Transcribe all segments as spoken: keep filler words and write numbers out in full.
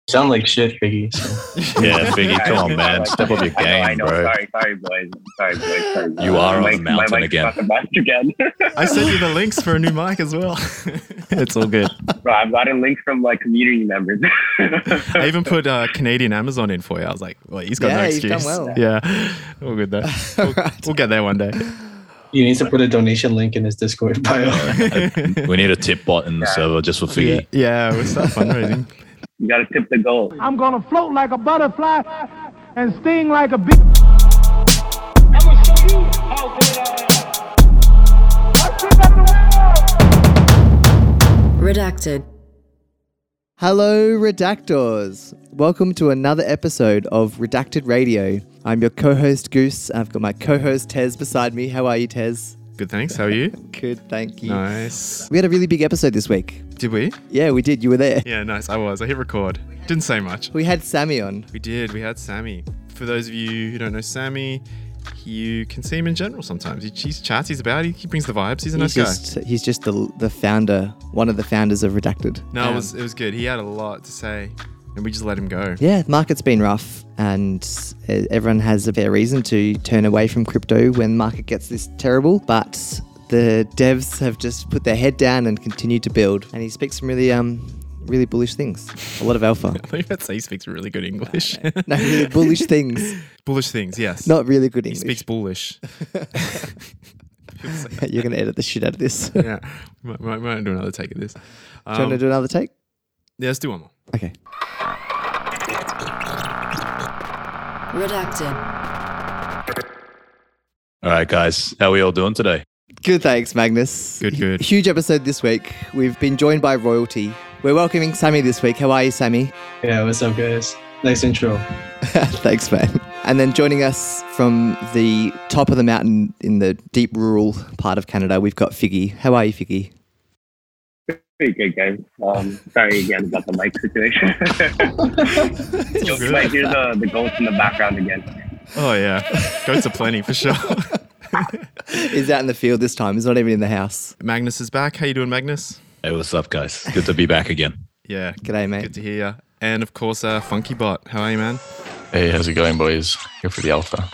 Sound like shit, Figgy. So. Yeah, Figgy, come on, man. Step up your game, I know, I know. bro. Sorry, sorry, boys. Sorry, boys. Sorry, boys. You are My on the mic- mountain my mic's again. not the best again. I sent you the links for a new mic as well. It's all good. Bro, I've gotten links from like community members. I even put uh, Canadian Amazon in for you. I was like, well, he's got Yeah, no you've excuse. done well. Yeah, all good though. We'll, we'll get there one day. He needs to put a donation link in his Discord bio. We need a tip bot in the Yeah. server just for Yeah, Figgy. yeah, we'll start fundraising. You gotta tip the goal. I'm gonna float like a butterfly and sting like a bee. I'ma show you how good I am. I think I'm the world. Redacted. Hello, Redactors. Welcome to another episode of Redacted Radio. I'm your co-host Goose. I've got my co-host Tez beside me. How are you, Tez? Good, thanks. How are you? Good, thank you. Nice. We had a really big episode this week. Did we? Yeah, we did. You were there. Yeah, nice. I was. I hit record. Didn't say much. We had Sammy on. We did. We had Sammy. For those of you who don't know Sammy, you can see him in general sometimes. He, he's chats. He's about. He, he brings the vibes. He's a nice he's guy. just he's just the the founder, one of the founders of Redacted. No, Um, it was it was good. He had a lot to say, and we just let him go. Yeah, the market's been rough, and uh, everyone has a fair reason to turn away from crypto when the market gets this terrible. But the devs have just put their head down and continued to build. And he speaks some really um really bullish things. A lot of alpha. I thought you might say he speaks really good English. No, really bullish things. Bullish things, yes. Not really good He English. speaks bullish. People say that. You're going to edit the shit out of this. Do Yeah, we might, might, might do another take of this. you want to Um, do another take? yeah, let's do one more. Okay. Redacted. All right, guys. How are we all doing today? Good, thanks, Magnus. Good, good. H- huge episode this week. We've been joined by royalty. We're welcoming Sammy this week. How are you, Sammy? Yeah, what's up, guys? Nice intro. Thanks, man. And then joining us from the top of the mountain in the deep rural part of Canada, we've got Figgy. How are you, Figgy? Pretty good, guys. Um, sorry again about the mic situation. all good. You might hear the, the ghost in the background again. Oh, yeah. Goats are plenty, for sure. He's out in the field this time. He's not even in the house. Magnus is back. How you doing, Magnus? Hey, what's up, guys? Good to be back again. Yeah. G'day, mate. Good to hear you. And, of course, uh, Funky Bot. How are you, man? Hey, how's it going, boys? Here for the alpha.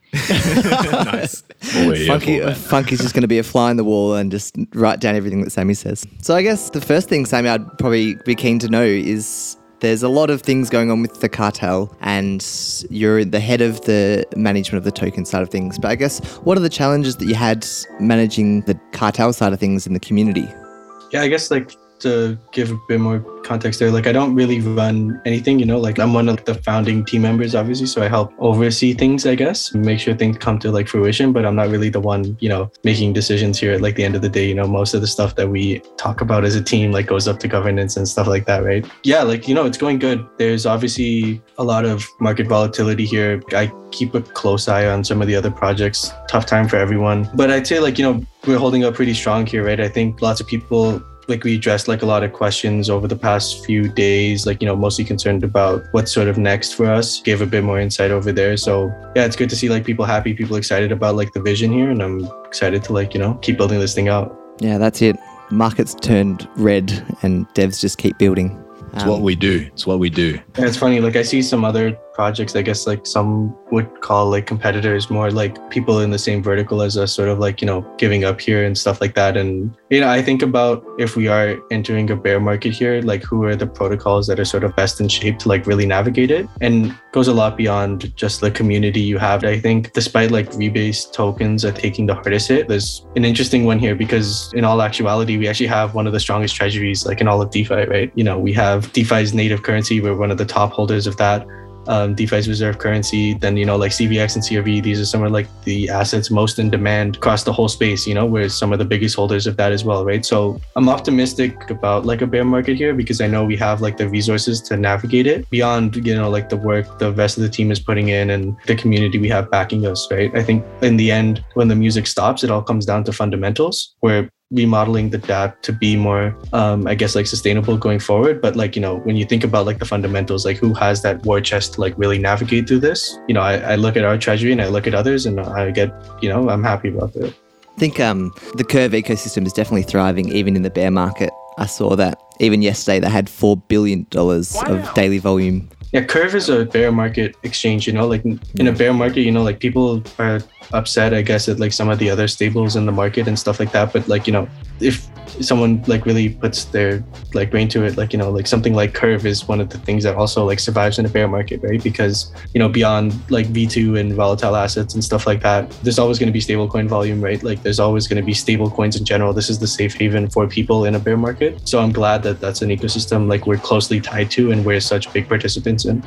Nice. What we're here Funky, for, uh, man. Funky's just going to be a fly in the wall and just write down everything that Sammy says. So I guess the first thing, Sammy, I'd probably be keen to know is there's a lot of things going on with the cartel and you're the head of the management of the token side of things. But I guess what are the challenges that you had managing the cartel side of things in the community? Yeah, I guess like to give a bit more context there, like I don't really run anything, you know, like I'm one of the founding team members, obviously, so I help oversee things, I guess, make sure things come to like fruition, but I'm not really the one, you know, making decisions here at like the end of the day. You know, most of the stuff that we talk about as a team like goes up to governance and stuff like that, right? Yeah, like, you know, it's going good. There's obviously a lot of market volatility here. I keep a close eye on some of the other projects. Tough time for everyone, but I'd say like, you know, we're holding up pretty strong here, right? I think lots of people, like we addressed like a lot of questions over the past few days, like, you know, mostly concerned about what's sort of next for us. Gave a bit more insight over there. So yeah, it's good to see like people happy, people excited about like the vision here. And I'm excited to like, you know, keep building this thing out. Yeah, that's it. Market's turned red and devs just keep building. It's what we do. It's what we do. And it's funny, like I see some other projects, I guess like some would call like competitors, more like people in the same vertical as us, sort of like, you know, giving up here and stuff like that. And, you know, I think about if we are entering a bear market here, like who are the protocols that are sort of best in shape to like really navigate it? And it goes a lot beyond just the community you have. I think despite like Rebase tokens are taking the hardest hit, there's an interesting one here because in all actuality, we actually have one of the strongest treasuries like in all of DeFi, right? You know, we have DeFi's native currency. We're one of the top holders of that. Um, DeFi's reserve currency, then, you know, like C V X and C R V, these are some of like the assets most in demand across the whole space, you know, we're some of the biggest holders of that as well, right? So I'm optimistic about like a bear market here because I know we have like the resources to navigate it beyond, you know, like the work the rest of the team is putting in and the community we have backing us, right? I think in the end, when the music stops, it all comes down to fundamentals where remodeling the dApp to be more, um, I guess, like sustainable going forward. But like, you know, when you think about like the fundamentals, like who has that war chest to like really navigate through this? You know, I, I look at our treasury and I look at others and I get, you know, I'm happy about that. I think um, the Curve ecosystem is definitely thriving even in the bear market. I saw that even yesterday they had four billion dollars of daily volume. Yeah, Curve is a bear market exchange, you know, like in a bear market, you know, like people are upset, I guess, at like some of the other stables in the market and stuff like that. But like, you know, if someone like really puts their like brain to it, like, you know, like something like Curve is one of the things that also like survives in a bear market, right? Because, you know, beyond like V two and volatile assets and stuff like that, there's always going to be stablecoin volume, right? Like there's always going to be stable coins in general. This is the safe haven for people in a bear market. So I'm glad that that's an ecosystem like we're closely tied to and we're such big participants in.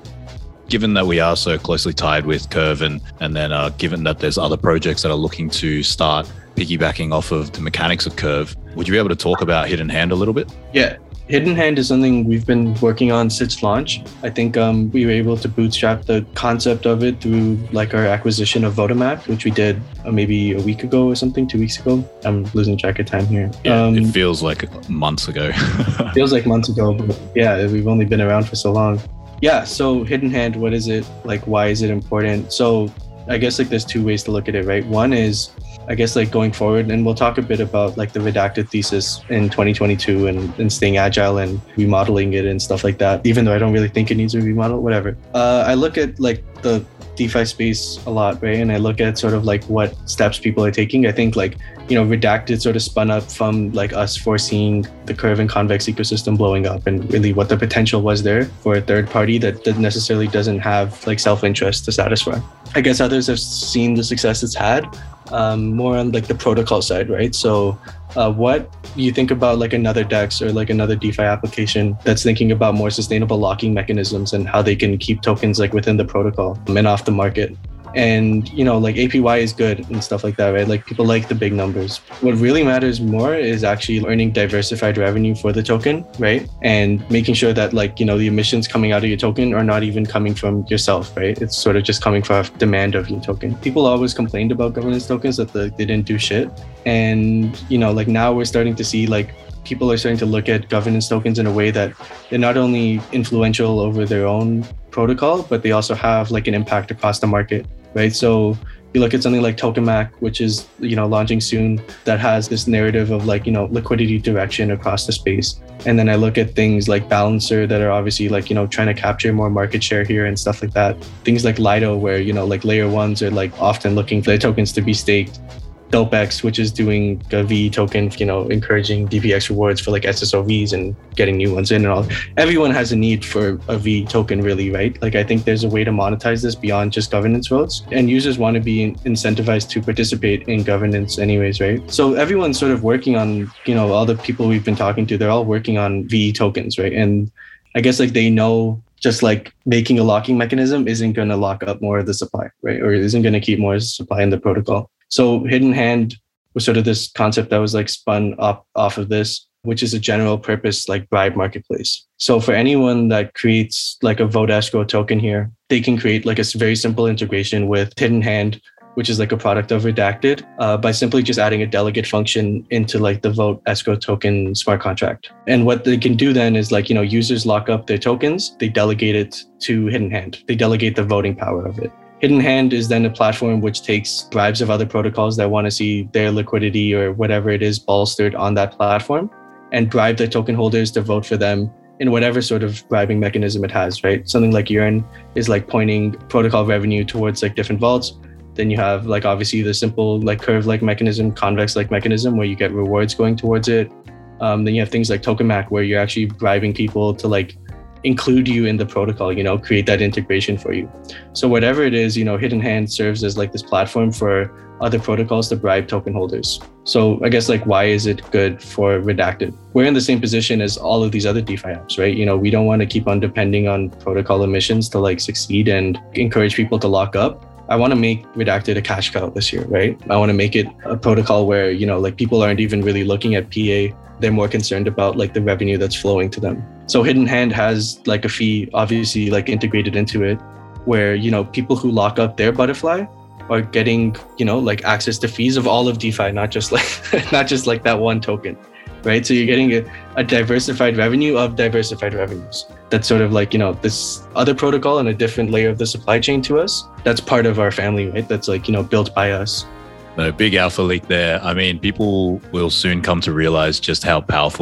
Given that we are so closely tied with Curve and, and then uh, given that there's other projects that are looking to start piggybacking off of the mechanics of Curve, would you be able to talk about Hidden Hand a little bit? Yeah, Hidden Hand is something we've been working on since launch. I think um, we were able to bootstrap the concept of it through like our acquisition of Votomap, which we did uh, maybe a week ago or something, two weeks ago. I'm losing track of time here. Yeah, um, it feels like months ago. feels like months ago, but yeah, we've only been around for so long. Yeah, so Hidden Hand, what is it? Like, why is it important? So I guess like there's two ways to look at it, right? One is, I guess like going forward, and we'll talk a bit about like the redacted thesis in twenty twenty-two and, and staying agile and remodeling it and stuff like that, even though I don't really think it needs to be remodeled, whatever. Uh, I look at like the DeFi space a lot, right? And I look at sort of like what steps people are taking. I think like, you know, Redacted sort of spun up from like us foreseeing the Curve and Convex ecosystem blowing up and really what the potential was there for a third party that, that necessarily doesn't have like self-interest to satisfy. I guess others have seen the success it's had, um, more on like the protocol side, right? So uh, what you think about like another DEX or like another DeFi application that's thinking about more sustainable locking mechanisms and how they can keep tokens like within the protocol and off the market. And, you know, like A P Y is good and stuff like that, right? Like people like the big numbers. What really matters more is actually earning diversified revenue for the token, right? And making sure that like, you know, the emissions coming out of your token are not even coming from yourself, right? It's sort of just coming from demand of your token. People always complained about governance tokens that the, they didn't do shit. And, you know, like now we're starting to see like people are starting to look at governance tokens in a way that they're not only influential over their own protocol, but they also have like an impact across the market, right? So you look at something like Tokamak, which is, you know, launching soon, that has this narrative of like, you know, liquidity direction across the space. And then I look at things like Balancer that are obviously like, you know, trying to capture more market share here and stuff like that. Things like Lido, where, you know, like layer ones are like often looking for their tokens to be staked. DopeX, which is doing a V token, you know, encouraging D P X rewards for like S S O Vs and getting new ones in and all. Everyone has a need for a V token, really, right? Like, I think there's a way to monetize this beyond just governance votes, and users want to be incentivized to participate in governance anyways, right? So everyone's sort of working on, you know, all the people we've been talking to, they're all working on V tokens, right? And I guess like they know just like making a locking mechanism isn't going to lock up more of the supply, right? Or isn't going to keep more supply in the protocol. So Hidden Hand was sort of this concept that was like spun up off of this, which is a general purpose like bribe marketplace. So for anyone that creates like a vote escrow token here, they can create like a very simple integration with Hidden Hand, which is like a product of Redacted, uh, by simply just adding a delegate function into like the vote escrow token smart contract. And what they can do then is like, you know, users lock up their tokens, they delegate it to Hidden Hand. They delegate the voting power of it. Hidden Hand is then a platform which takes bribes of other protocols that want to see their liquidity or whatever it is bolstered on that platform and bribe the token holders to vote for them in whatever sort of bribing mechanism it has, right? Something like Yearn is like pointing protocol revenue towards like different vaults. Then you have like obviously the simple like Curve-like mechanism, Convex-like mechanism where you get rewards going towards it. Um, then you have things like Tokamak where you're actually bribing people to like include you in the protocol, you know, create that integration for you. So whatever it is, you know, Hidden Hand serves as like this platform for other protocols to bribe token holders. So I guess like, why is it good for Redacted? We're in the same position as all of these other DeFi apps, right? You know, we don't want to keep on depending on protocol emissions to like succeed and encourage people to lock up. I want to make Redacted a cash cow this year, right? I want to make it a protocol where, you know, like people aren't even really looking at P A. They're more concerned about like the revenue that's flowing to them. So Hidden Hand has like a fee obviously like integrated into it where, you know, people who lock up their butterfly are getting, you know, like access to fees of all of DeFi, not just like, not just like that one token, right? So you're getting a, a diversified revenue of diversified revenues. That's sort of like, you know, this other protocol and a different layer of the supply chain to us. That's part of our family, right? That's like, you know, built by us. No, big alpha leak there. I mean, people will soon come to realize just how powerful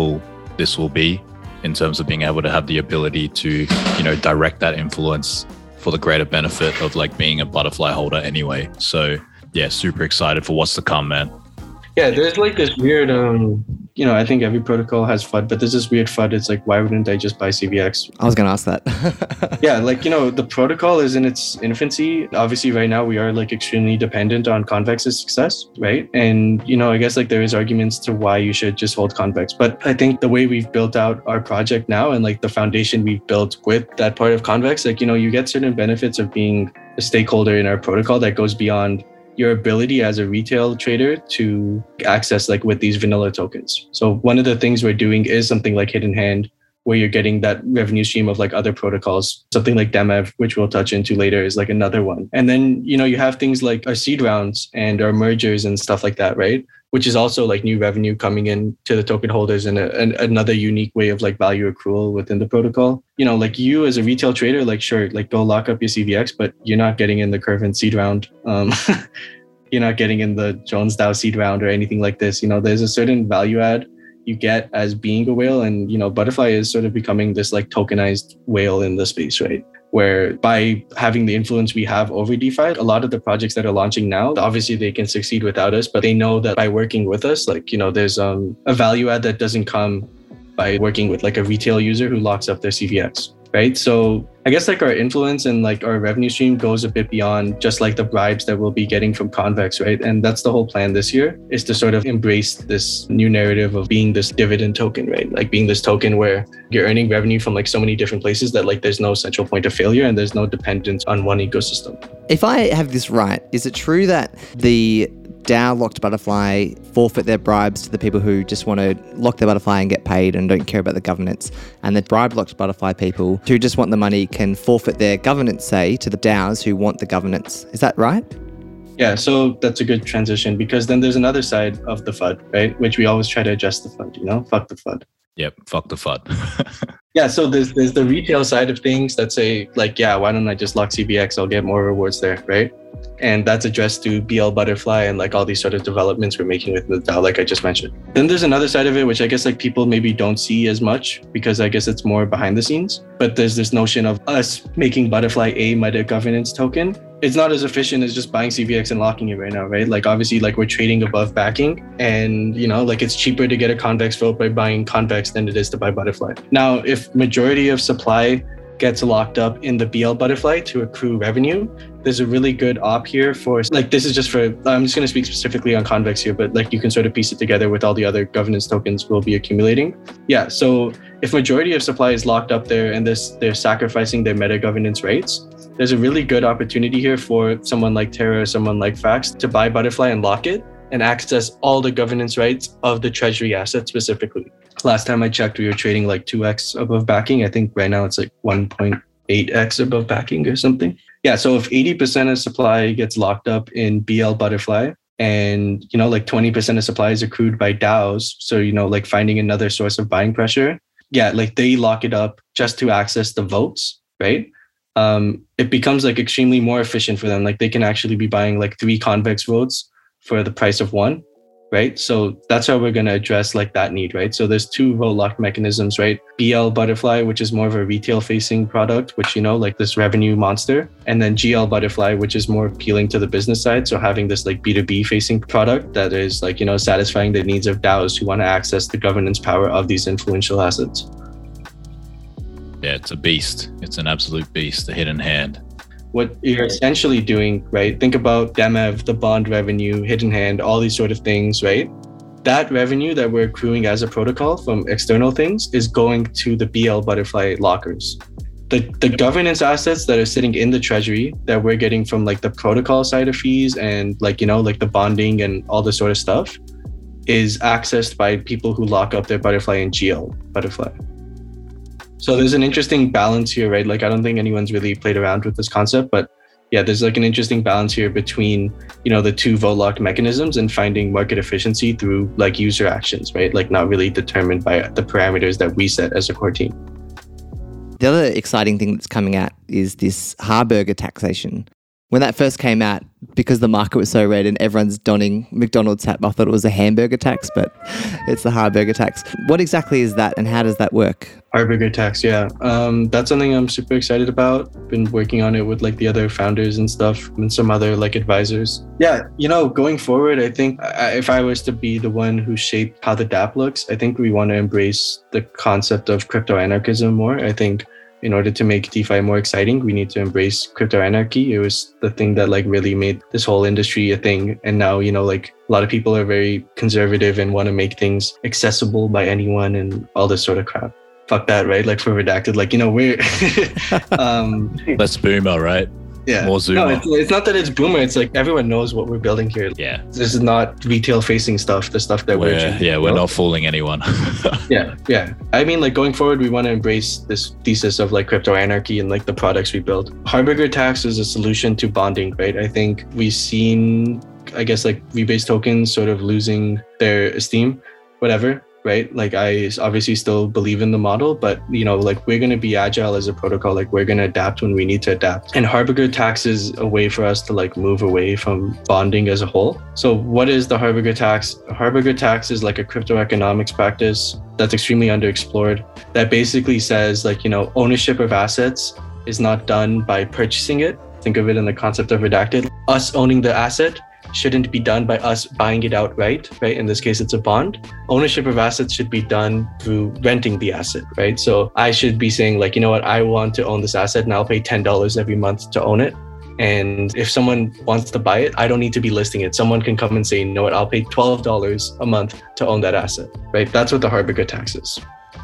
this will be in terms of being able to have the ability to, you know, direct that influence for the greater benefit of like being a butterfly holder anyway. So yeah, super excited for what's to come, man. Yeah, there's like this weird, um, you know, I think every protocol has F U D, but there's this weird F U D. It's like, why wouldn't I just buy C V X? I was going to ask that. Yeah, like, you know, the protocol is in its infancy. Obviously, right now, we are like extremely dependent on Convex's success, right? And, you know, I guess like there is arguments to why you should just hold Convex. But I think the way we've built out our project now and like the foundation we've built with that part of Convex, like, you know, you get certain benefits of being a stakeholder in our protocol that goes beyond your ability as a retail trader to access like with these vanilla tokens. So one of the things we're doing is something like Hidden Hand, where you're getting that revenue stream of like other protocols. Something like Demev, which we'll touch into later, is like another one. And then, you know, you have things like our seed rounds and our mergers and stuff like that, right? Which is also like new revenue coming in to the token holders and another unique way of like value accrual within the protocol. You know, like you as a retail trader, like sure, like go lock up your C V X, but you're not getting in the Curvin seed round. Um, you're not getting in the Jones DAO seed round or anything like this. You know, there's a certain value add you get as being a whale. And, you know, Butterfly is sort of becoming this like tokenized whale in the space, right? Where by having the influence we have over DeFi, a lot of the projects that are launching now, obviously they can succeed without us, but they know that by working with us, like, you know, there's um, a value add that doesn't come by working with like a retail user who locks up their C V X, right? So I guess like our influence and like our revenue stream goes a bit beyond just like the bribes that we'll be getting from Convex, right? And that's the whole plan this year, is to sort of embrace this new narrative of being this dividend token, right? Like being this token where you're earning revenue from like so many different places that like there's no central point of failure and there's no dependence on one ecosystem. If I have this right, is it true that the DAO locked Butterfly forfeit their bribes to the people who just want to lock their Butterfly and get paid and don't care about the governance, and the bribe locked Butterfly people who just want the money can forfeit their governance, say, to the DAOs who want the governance? Is that right? Yeah, so that's a good transition, because then there's another side of the F U D, right? Which we always try to adjust the F U D, you know, fuck the F U D. Yep, fuck the F U D. Yeah, so there's there's the retail side of things that say like, yeah, why don't I just lock C B X? I'll get more rewards there, right? And that's addressed to B L Butterfly and like all these sort of developments we're making with the DAO, like I just mentioned. Then there's another side of it, which I guess like people maybe don't see as much because I guess it's more behind the scenes. But there's this notion of us making Butterfly a meta governance token. It's not as efficient as just buying C V X and locking it right now, right? Like obviously like we're trading above backing, and you know, like it's cheaper to get a Convex vote by buying Convex than it is to buy Butterfly. Now, if majority of supply gets locked up in the B L Butterfly to accrue revenue, there's a really good op here for, like, this is just for, I'm just going to speak specifically on Convex here, but like you can sort of piece it together with all the other governance tokens we'll be accumulating. Yeah, so if majority of supply is locked up there and this they're sacrificing their meta governance rates, there's a really good opportunity here for someone like Terra or someone like Fax to buy Butterfly and lock it and access all the governance rights of the treasury asset specifically. Last time I checked, we were trading like two x above backing. I think right now it's like one point eight x above backing or something. Yeah, so if eighty percent of supply gets locked up in B L Butterfly and, you know, like twenty percent of supply is accrued by DAOs, so, you know, like finding another source of buying pressure, yeah, like they lock it up just to access the votes, right? Um, it becomes like extremely more efficient for them. Like they can actually be buying like three Convex votes for the price of one, right? So that's how we're going to address like that need, right? So there's two vote lock mechanisms, right? B L Butterfly, which is more of a retail facing product, which, you know, like this revenue monster. And then G L Butterfly, which is more appealing to the business side. So having this like B two B facing product that is like, you know, satisfying the needs of DAOs who want to access the governance power of these influential assets. Yeah, it's a beast. It's an absolute beast, the Hidden Hand. What you're essentially doing, right? Think about Demev, the bond revenue, Hidden Hand, all these sort of things, right? That revenue that we're accruing as a protocol from external things is going to the B L Butterfly lockers. The the governance assets that are sitting in the treasury that we're getting from like the protocol side of fees and like, you know, like the bonding and all this sort of stuff is accessed by people who lock up their Butterfly in G L Butterfly. So there's an interesting balance here, right? Like I don't think anyone's really played around with this concept, but yeah, there's like an interesting balance here between, you know, the two vote locked mechanisms and finding market efficiency through like user actions, right? Like not really determined by the parameters that we set as a core team. The other exciting thing that's coming out is this Harburger taxation. When that first came out, because the market was so red and everyone's donning McDonald's hat, I thought it was a hamburger tax, but it's the Harburger tax. What exactly is that and how does that work? Harburger tax, yeah. Um, that's something I'm super excited about. Been working on it with like the other founders and stuff and some other like advisors. Yeah, you know, going forward, I think I, if I was to be the one who shaped how the dApp looks, I think we want to embrace the concept of crypto anarchism more. I think in order to make DeFi more exciting, we need to embrace crypto anarchy. It was the thing that like really made this whole industry a thing. And now, you know, like a lot of people are very conservative and want to make things accessible by anyone and all this sort of crap. Fuck that, right? Like for Redacted, like, you know, we're um Less boomer, right? Yeah. More Zoomer. No, it's, it's not that it's boomer. It's like everyone knows what we're building here. Yeah. This is not retail facing stuff, the stuff that we're, we're yeah, we're know? not fooling anyone. yeah, yeah. I mean, like going forward, we want to embrace this thesis of like crypto anarchy and like the products we build. Harburger tax is a solution to bonding, right? I think we've seen, I guess, like rebase tokens sort of losing their esteem, whatever. Right? Like I obviously still believe in the model, but you know, like we're going to be agile as a protocol. Like we're going to adapt when we need to adapt. And Harburger tax is a way for us to like move away from bonding as a whole. So what is the Harburger tax? Harburger tax is like a crypto economics practice that's extremely underexplored that basically says like, you know, ownership of assets is not done by purchasing it. Think of it in the concept of Redacted. Us owning the asset shouldn't be done by us buying it outright, right? In this case, it's a bond. Ownership of assets should be done through renting the asset, right? So I should be saying like, you know what, I want to own this asset and I'll pay ten dollars every month to own it. And if someone wants to buy it, I don't need to be listing it. Someone can come and say, you know what, I'll pay twelve dollars a month to own that asset, right? That's what the Harburger tax is.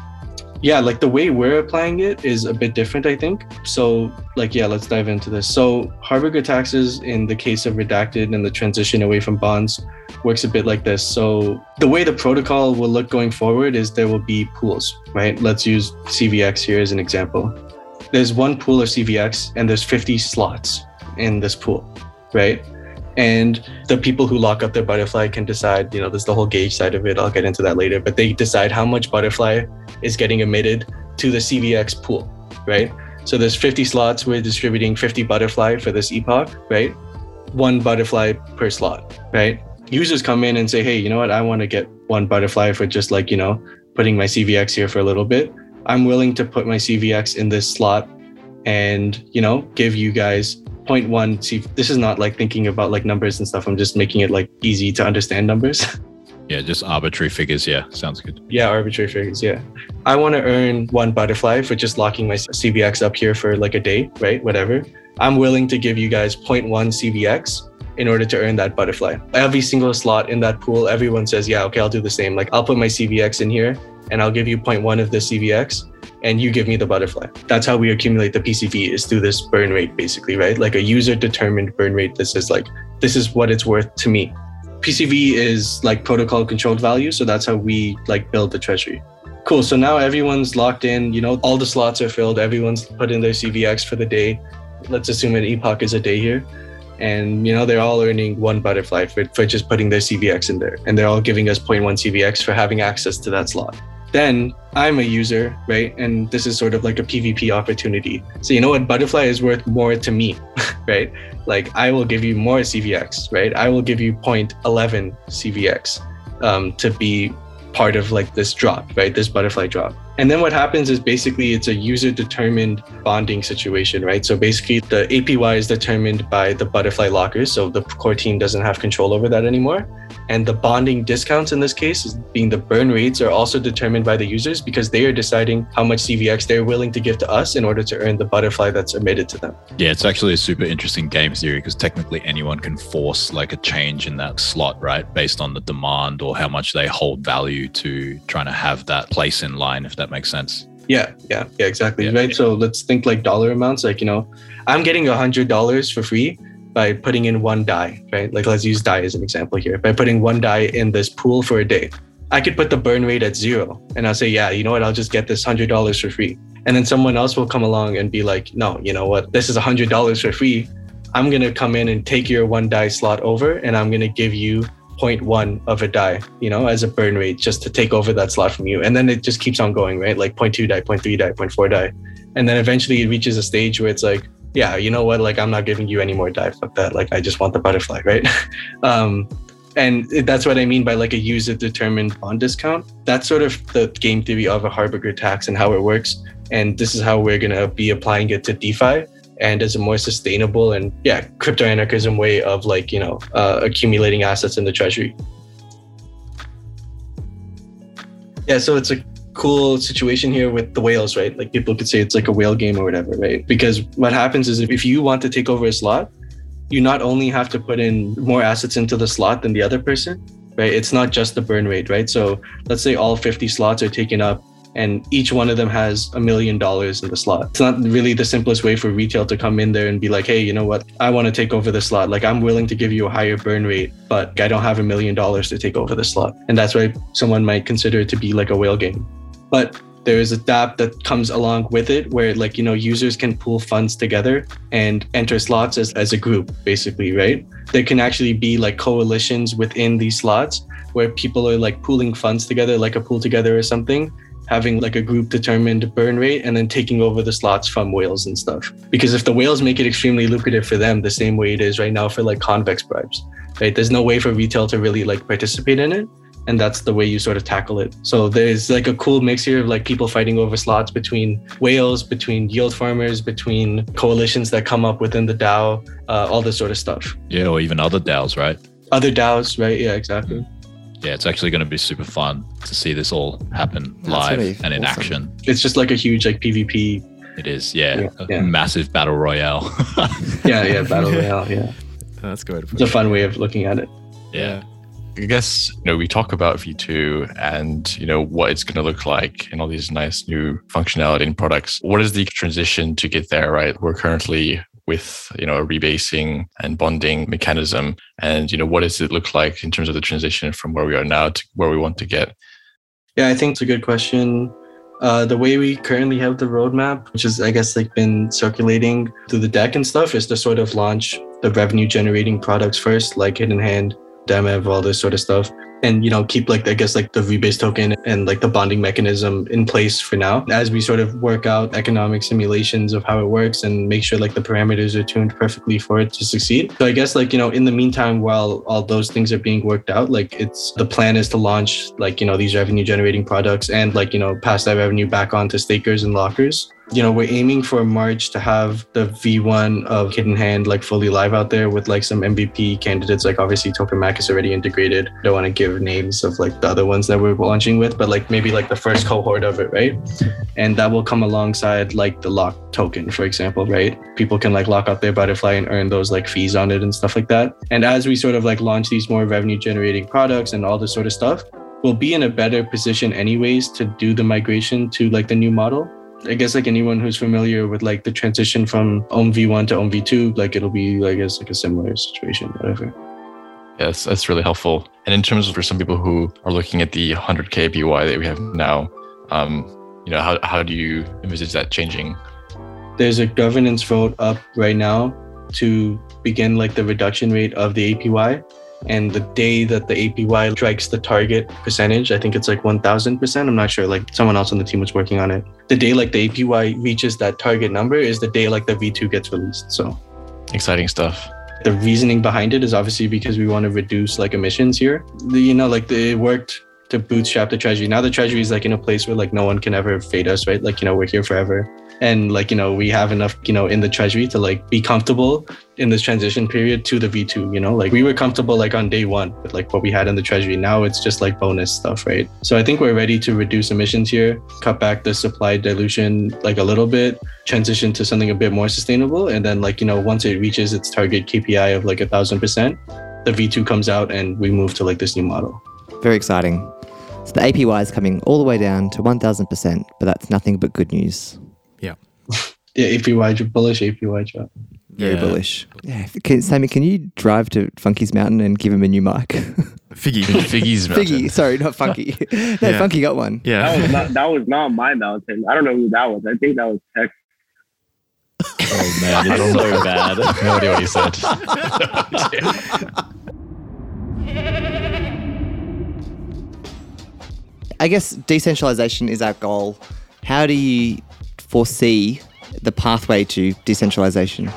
Yeah, like the way we're applying it is a bit different, I think. So like, yeah, let's dive into this. So Harburger taxes in the case of Redacted and the transition away from bonds works a bit like this. So the way the protocol will look going forward is there will be pools, right? Let's use C V X here as an example. There's one pool of C V X and there's fifty slots in this pool, right? And the people who lock up their Butterfly can decide, you know, there's the whole gauge side of it. I'll get into that later, but they decide how much Butterfly is getting emitted to the C V X pool, right? So there's fifty slots. We're distributing fifty Butterfly for this epoch, right? One Butterfly per slot, right? Users come in and say, hey, you know what? I want to get one Butterfly for just like, you know, putting my C V X here for a little bit. I'm willing to put my C V X in this slot and, you know, give you guys zero point one. See, this is not like thinking about like numbers and stuff. I'm just making it like easy to understand numbers. Yeah, just arbitrary figures. Yeah, sounds good. Yeah, arbitrary figures. Yeah. I want to earn one Butterfly for just locking my C V X up here for like a day, right? Whatever. I'm willing to give you guys zero point one C V X in order to earn that Butterfly. Every single slot in that pool, everyone says, yeah, okay, I'll do the same. Like I'll put my C V X in here and I'll give you zero point one of the C V X and you give me the Butterfly. That's how we accumulate the P C V, is through this burn rate basically, right? Like a user determined burn rate that says like, this is what it's worth to me. P C V is like protocol controlled value. So that's how we like build the treasury. Cool. So now everyone's locked in, you know, all the slots are filled. Everyone's put in their C V X for the day. Let's assume an epoch is a day here. And, you know, they're all earning one Butterfly for, for just putting their C V X in there. And they're all giving us zero point one C V X for having access to that slot. Then I'm a user, right? And this is sort of like a P V P opportunity. So you know what? Butterfly is worth more to me, right? Like I will give you more C V X, right? I will give you zero point one one C V X um, to be part of like this drop, right? This Butterfly drop. And then what happens is basically it's a user determined bonding situation, right? So basically the A P Y is determined by the Butterfly lockers. So the core team doesn't have control over that anymore. And the bonding discounts in this case, being the burn rates, are also determined by the users because they are deciding how much C V X they're willing to give to us in order to earn the Butterfly that's emitted to them. Yeah, it's actually a super interesting game theory because technically anyone can force like a change in that slot, right? Based on the demand or how much they hold value to trying to have that place in line, if that makes sense. Yeah, yeah, yeah, exactly. Yeah. Right. So let's think like dollar amounts. Like, you know, I'm getting a hundred dollars for free by putting in one die, right? Like let's use die as an example here. By putting one die in this pool for a day, I could put the burn rate at zero and I'll say, yeah, you know what? I'll just get this hundred dollars for free. And then someone else will come along and be like, no, you know what? This is a hundred dollars for free. I'm going to come in and take your one die slot over and I'm going to give you zero point one of a die, you know, as a burn rate just to take over that slot from you. And then it just keeps on going, right? Like zero point two die, zero point three die, zero point four die. And then eventually it reaches a stage where it's like, yeah, you know what, like I'm not giving you any more dye, fuck that, like I just want the butterfly, right? um and that's what I mean by like a user determined bond discount. That's sort of the game theory of a Harbinger tax and how it works, and this is how we're going to be applying it to DeFi, and as a more sustainable and yeah crypto anarchism way of like, you know, uh, accumulating assets in the treasury. Yeah, so it's a cool situation here with the whales, right? Like people could say it's like a whale game or whatever, right? Because what happens is if you want to take over a slot, you not only have to put in more assets into the slot than the other person, right? It's not just the burn rate, right? So let's say all fifty slots are taken up and each one of them has a million dollars in the slot. It's not really the simplest way for retail to come in there and be like, hey, you know what? I want to take over the slot. Like I'm willing to give you a higher burn rate, but I don't have a million dollars to take over the slot. And that's why someone might consider it to be like a whale game. But there is a dApp that comes along with it where like, you know, users can pool funds together and enter slots as, as a group, basically, right? There can actually be like coalitions within these slots where people are like pooling funds together, like a pool together or something, having like a group determined burn rate and then taking over the slots from whales and stuff. Because if the whales make it extremely lucrative for them, the same way it is right now for like convex bribes, right? There's no way for retail to really like participate in it. And that's the way you sort of tackle it. So there's like a cool mix here of like people fighting over slots between whales, between yield farmers, between coalitions that come up within the DAO, uh, all this sort of stuff. Yeah, or even other DAOs, right? Other DAOs, right? Yeah, exactly. Yeah, it's actually going to be super fun to see this all happen That's live really and in awesome. action. It's just like a huge like PvP. It is, yeah. Yeah, a yeah. massive battle royale. Yeah, yeah, battle royale, yeah. That's good. It's a fun way of looking at it. Yeah. I guess, you know, we talk about V two and, you know, what it's going to look like and all these nice new functionality and products. What is the transition to get there, right? We're currently with, you know, a rebasing and bonding mechanism. And, you know, what does it look like in terms of the transition from where we are now to where we want to get? Yeah, I think it's a good question. Uh, the way we currently have the roadmap, which is, I guess, like been circulating through the deck and stuff, is to sort of launch the revenue generating products first, like Hidden Hand, Demev, all this sort of stuff. And, you know, keep like, I guess, like the rebase token and like the bonding mechanism in place for now as we sort of work out economic simulations of how it works and make sure like the parameters are tuned perfectly for it to succeed. So I guess like, you know, in the meantime, while all those things are being worked out, like it's the plan is to launch like, you know, these revenue generating products and like, you know, pass that revenue back on to stakers and lockers. You know, we're aiming for March to have the V one of Hidden Hand like fully live out there with like some M V P candidates. Like obviously Tokenmac is already integrated. I don't want to give names of like the other ones that we're launching with, but like maybe like the first cohort of it, right? And that will come alongside like the lock token, for example, right? People can like lock up their butterfly and earn those like fees on it and stuff like that. And as we sort of like launch these more revenue generating products and all this sort of stuff, we'll be in a better position anyways to do the migration to like the new model. I guess like anyone who's familiar with like the transition from O M V one to O M V two, like it'll be, I guess, like a similar situation, whatever. Yes, that's really helpful. And in terms of for some people who are looking at the one hundred K A P Y that we have now, um, you know, how, how do you envisage that changing? There's a governance vote up right now to begin like the reduction rate of the A P Y. And the day that the A P Y strikes the target percentage, I think it's like one thousand percent. I'm not sure, like someone else on the team was working on it. The day like the A P Y reaches that target number is the day like the V two gets released. So Exciting stuff. the reasoning behind it is obviously because we want to reduce like emissions here. The, you know, like the, it worked to bootstrap the treasury. Now the treasury is like in a place where like no one can ever fade us, right? Like, you know, we're here forever. And like, you know, we have enough, you know, in the treasury to like be comfortable in this transition period to the V two, you know, like we were comfortable like on day one with like what we had in the treasury. Now it's just like bonus stuff, right? So I think we're ready to reduce emissions here, cut back the supply dilution like a little bit, transition to something a bit more sustainable. And then like, you know, once it reaches its target K P I of like a thousand percent, the V two comes out and we move to like this new model. Very exciting. So the A P Y is coming all the way down to one thousand percent, but that's nothing but good news. Yeah. Yeah, A P Y bullish, A P Y drop. Very Yeah. bullish. Yeah. Can, Sammy, can you drive to Funky's Mountain and give him a new mic? Figgy. Figgy's mountain. Figgy, sorry, not Funky. No, Yeah. Funky got one. That Yeah. was not that was not my mountain. I don't know who that was. I think that was Tex. Oh man, it's so bad. I have no idea what he said. I guess decentralization is our goal. How do you foresee the pathway to decentralization?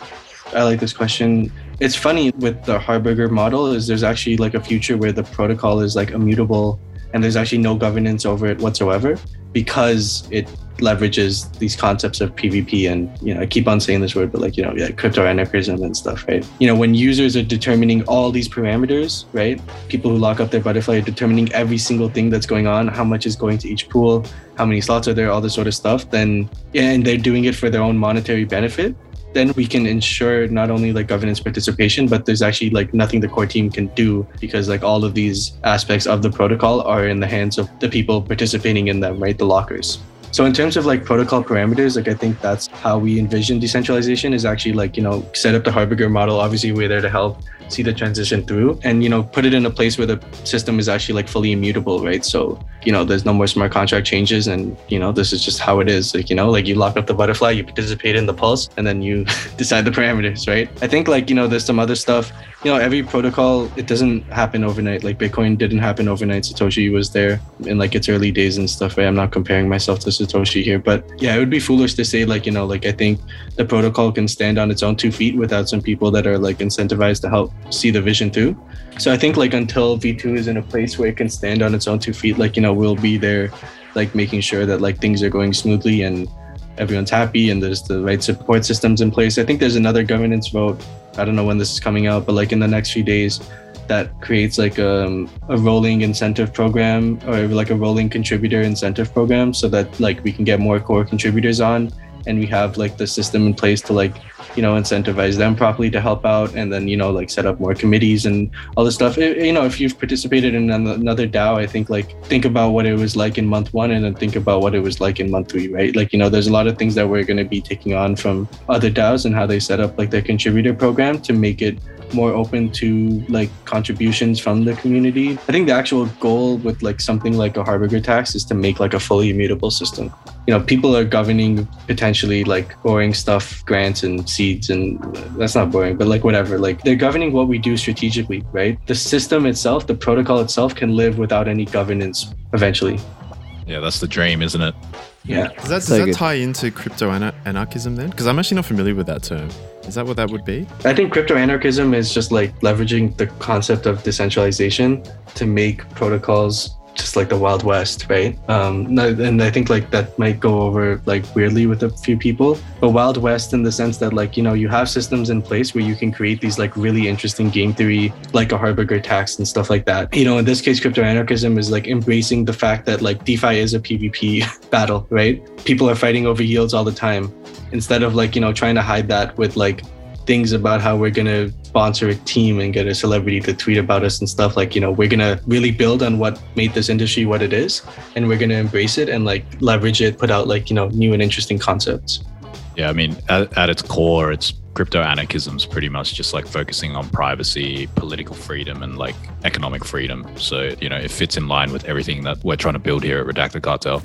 I like this question. It's funny with the Harburger model is there's actually like a future where the protocol is like immutable and there's actually no governance over it whatsoever because it leverages these concepts of P V P and, you know, I keep on saying this word, but like, you know, yeah, crypto anarchism and stuff, right? You know, when users are determining all these parameters, right? People who lock up their butterfly are determining every single thing that's going on, how much is going to each pool, how many slots are there, all this sort of stuff, then, yeah, and they're doing it for their own monetary benefit, then we can ensure not only like governance participation, but there's actually like nothing the core team can do because like all of these aspects of the protocol are in the hands of the people participating in them, right? The lockers. So in terms of like protocol parameters, like I think that's how we envision decentralization is actually like, you know, set up the Harburger model. Obviously, we're there to help see the transition through and, you know, put it in a place where the system is actually like fully immutable, right? So, you know, there's no more smart contract changes and, you know, this is just how it is. Like, you know, like you lock up the butterfly, you participate in the pulse and then you decide the parameters, right? I think like, you know, there's some other stuff, you know, every protocol, it doesn't happen overnight. Like Bitcoin didn't happen overnight. Satoshi was there in like its early days and stuff, right? I'm not comparing myself to Satoshi here, but yeah, it would be foolish to say like, you know, like I think the protocol can stand on its own two feet without some people that are like incentivized to help see the vision through. So I think like until V two is in a place where it can stand on its own two feet, like, you know, we'll be there like making sure that like things are going smoothly and everyone's happy and there's the right support systems in place. I think there's another governance vote. I don't know when this is coming out, but like in the next few days that creates like a, a rolling incentive program or like a rolling contributor incentive program so that like we can get more core contributors on and we have like the system in place to like, you know, incentivize them properly to help out and then, you know, like set up more committees and all this stuff. It, you know, if you've participated in another DAO, I think like think about what it was like in month one and then think about what it was like in month three, right? Like, you know, there's a lot of things that we're going to be taking on from other DAOs and how they set up like their contributor program to make it more open to like contributions from the community. I think the actual goal with like something like a Harburger tax is to make like a fully immutable system. You know, people are governing potentially like boring stuff, grants and seeds, and that's not boring, but like whatever, like they're governing what we do strategically, right? The system itself, the protocol itself can live without any governance eventually. Yeah, that's the dream, isn't it? Yeah. Does that, does So that good. tie into crypto ana- anarchism then? Because I'm actually not familiar with that term. Is that what that would be? I think crypto anarchism is just like leveraging the concept of decentralization to make protocols just like the Wild West, right? Um, no- and I think like that might go over like weirdly with a few people, but Wild West in the sense that like, you know, you have systems in place where you can create these like really interesting game theory, like a Harburger tax and stuff like that. You know, in this case, crypto anarchism is like embracing the fact that like DeFi is a P V P battle, right? People are fighting over yields all the time. Instead of like, you know, trying to hide that with like things about how we're going to sponsor a team and get a celebrity to tweet about us and stuff, like, you know, we're going to really build on what made this industry what it is, and we're going to embrace it and like leverage it, put out like, you know, new and interesting concepts. Yeah, I mean, at, at its core, it's crypto anarchism is pretty much just like focusing on privacy, political freedom, and like economic freedom. So, you know, it fits in line with everything that we're trying to build here at Redacted Cartel.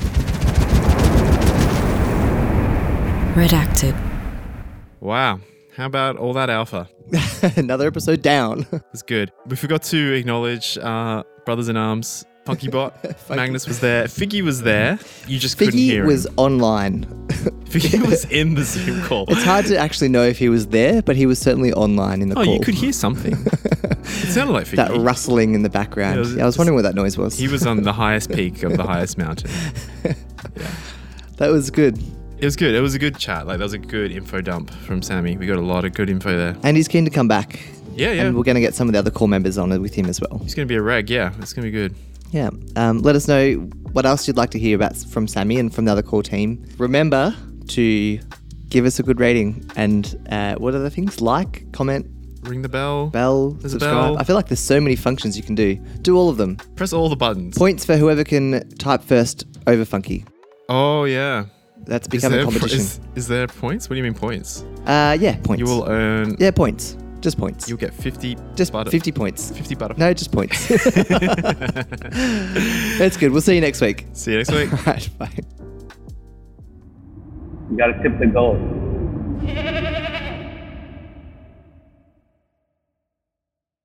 Redacted. Wow. How about all that alpha? Another episode down. It's good. We forgot to acknowledge uh, Brothers in Arms. FunkyBot. Magnus was there. Figgy was there. You just couldn't hear Figgy was him. online. Figgy was in the Zoom call. It's hard to actually know if he was there, but he was certainly online in the Oh, call. you could hear something. It sounded like Figgy. That rustling in the background. Yeah, it was Yeah, I was just- wondering what that noise was. He was on the highest peak of the highest mountain. Yeah. That was good. It was good. It was a good chat. Like, that was a good info dump from Sammy. We got a lot of good info there. And he's keen to come back. Yeah, yeah. And we're going to get some of the other core members on it with him as well. He's going to be a reg. Yeah, it's going to be good. Yeah. Um, let us know what else you'd like to hear about from Sammy and from the other core team. Remember to give us a good rating. And uh, what are the things? Like, comment, Ring the bell. bell, There's a subscribe. bell. I feel like there's so many functions you can do. Do all of them. Press all the buttons. Points for whoever can type first over Funky. Oh, yeah. That's Is become a there po- competition. Is, is there points? What do you mean points? Uh, yeah, points. You will earn... Yeah, points. Just points. You'll get fifty... Just butter- fifty points. fifty butter. No, just points. That's good. We'll see you next week. See you next week. All right, bye. You gotta tip the goal.